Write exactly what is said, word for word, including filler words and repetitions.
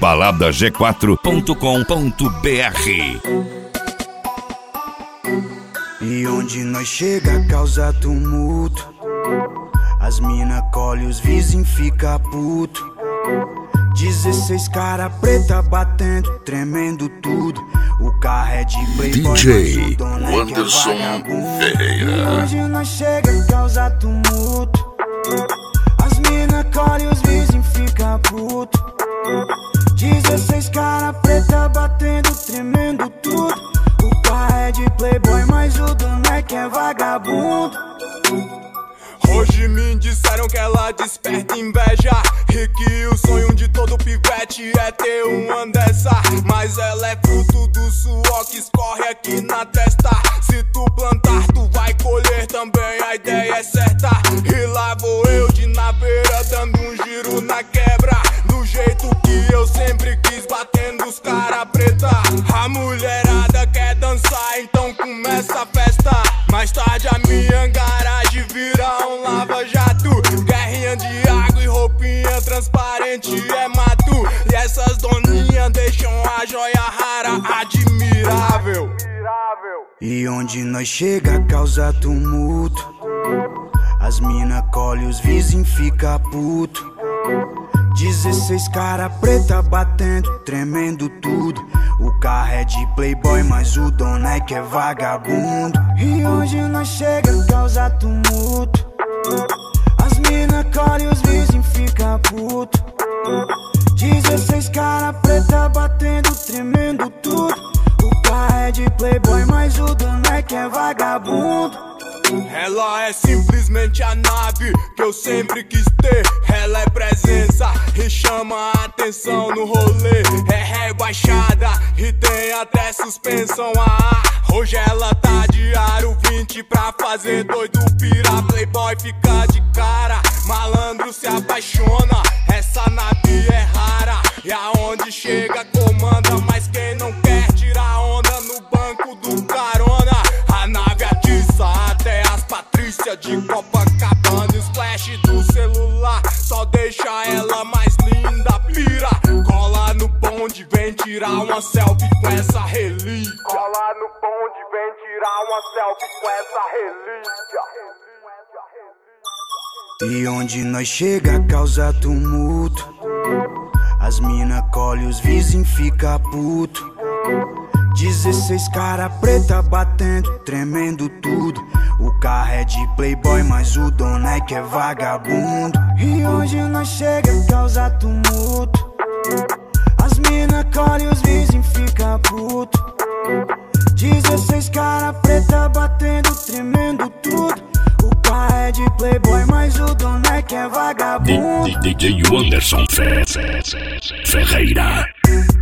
balada g quatro ponto com ponto br. E onde nós chega causa tumulto. As mina colhe, os vizinhos fica puto. dezesseis cara preta batendo, tremendo tudo. O carro é de playboy, D J mas o dono é Wanderson que é vagabundo. Ferreira. E onde nós chega causa tumulto. As mina colhe, os vizinhos fica puto. dezesseis cara preta batendo, tremendo tudo. O carro é de playboy, mas o dono é que é vagabundo. Hoje me disseram que ela desperta inveja e que o sonho de todo pivete é ter uma dessa. Mas ela é fruto do suor que escorre aqui na testa. Se tu plantar, tu vai colher também, a ideia é certa. E lá vou eu de naveira, dando um giro na quebra, do jeito que eu sempre quis, batendo os cara preta. A mulherada quer dançar, então começa a festa. Mais tarde a minha garagem vira um lava-jato. Guerrinha de água e roupinha transparente é mato. E essas doninhas deixam a joia rara admirável. E onde nós chega causa tumulto. As mina colhe, os vizinhos fica puto. dezesseis cara preta batendo, tremendo tudo. O carro é de playboy, mas o dono é que é vagabundo. E onde nós chega causa tumulto. As mina colhe, os vizinhos fica puto. dezesseis cara preta batendo, tremendo tudo. O carro é de playboy, mas o dono é que é vagabundo. Ela é simplesmente a nave que eu sempre quis ter. Ela é presença e chama a atenção no rolê. É rebaixada e tem até suspensão a ar. Hoje ela tá de aro vinte pra fazer doido pirar. Playboy fica de cara, malandro se apaixona. Essa nave é rara e aonde chega comanda. Mas quem não quer tirar onda no banco do carona? A nave atiça até as Patrícia de Copacabana. Splash do celular só deixa ela mais linda. Pira, cola no bonde, vem tirar uma selfie com essa relíquia. Cola no bonde, vem tirar uma selfie com essa relíquia. E onde nós chega causa tumulto. As mina colhe, os vizinhos fica puto. dezesseis cara preta batendo, tremendo tudo. O carro é de playboy, mas o dono é que é vagabundo. E onde nós chega causa tumulto. As mina colhe, os vizinhos fica puto. dezesseis cara preta batendo, tremendo tudo. O carro é de playboy, mas o dono é que é vagabundo. D J Wanderson Ferreira.